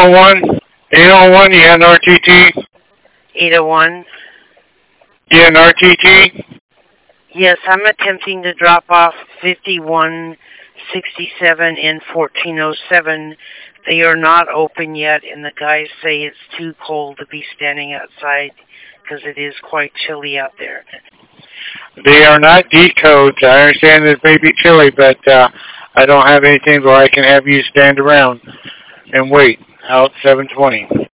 801? 801, you had an RTT? 801? You had an RTT? Yes, I'm attempting to drop off 5167 in 1407. They are not open yet, and the guys say it's too cold to be standing outside because it is quite chilly out there. They are not decodes. I understand it may be chilly, but I don't have anything where I can have you stand around and wait out 720.